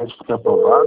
Acho que é aprovado.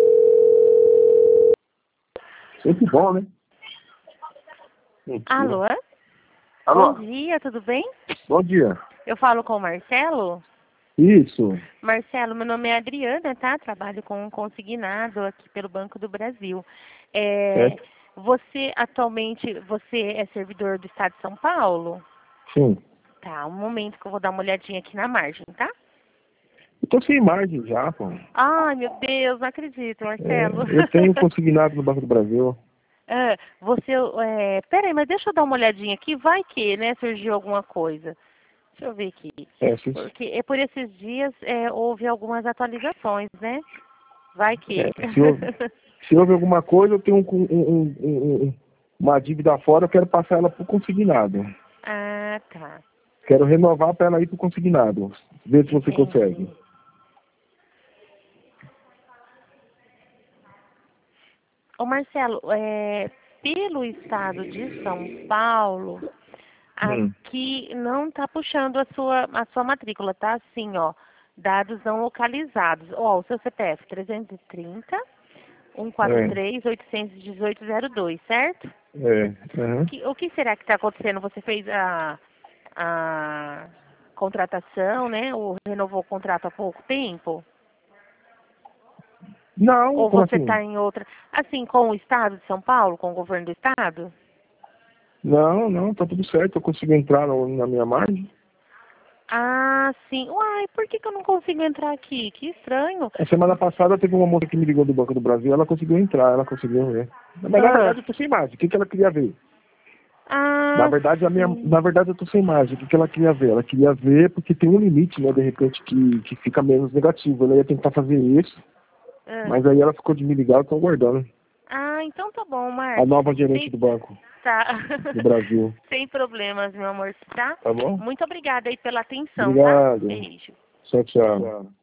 Sempre bom, né? Mentira. Alô? Alô? Bom dia, tudo bem? Bom dia. Eu falo com o Marcelo. Isso. Marcelo, meu nome é Adriana, tá? Trabalho com um consignado aqui pelo Banco do Brasil. Certo? Você atualmente, você é servidor do Estado de São Paulo? Sim. Tá, um momento que eu vou dar uma olhadinha aqui na margem, tá? Eu tô sem margem já, pô. Ai, meu Deus, não acredito, Marcelo. Eu tenho consignado no Banco do Brasil. Peraí, mas deixa eu dar uma olhadinha aqui, vai que, né, surgiu alguma coisa. Deixa eu ver aqui. Porque por esses dias houve algumas atualizações, né? Vai que. Se houve alguma coisa, eu tenho uma dívida fora, eu quero passar ela pro consignado. Ah, tá. Quero renovar para ela ir pro consignado. Ver se você consegue. Ô Marcelo, pelo estado de São Paulo, aqui não tá puxando a sua matrícula, tá assim, ó. Dados não localizados. Ó, o seu CPF 330 143 818 02, certo? O que será que está acontecendo? Você fez a contratação, né? Ou renovou o contrato há pouco tempo? Não, Ou como você assim? está em outra... Assim, com o Estado de São Paulo, com o governo do Estado? Não, tá tudo certo. Eu consigo entrar na minha margem. Ah, sim. Uai, por que eu não consigo entrar aqui? Que estranho. A semana passada teve uma moça que me ligou do Banco do Brasil, ela conseguiu entrar, ela conseguiu ver. Mas na verdade eu tô sem margem. O que ela queria ver? Na verdade, eu tô sem margem. O que ela queria ver? Ela queria ver porque tem um limite, né, de repente, que fica menos negativo. Ela ia tentar fazer isso, mas aí ela ficou de me ligar, eu tô aguardando. Ah, então tá bom, Marcos. A nova gerente do banco. Tá. Do Brasil. Sem problemas, meu amor, tá? Tá bom? Muito obrigada aí pela atenção, Obrigado. tá? Beijo. Tchau.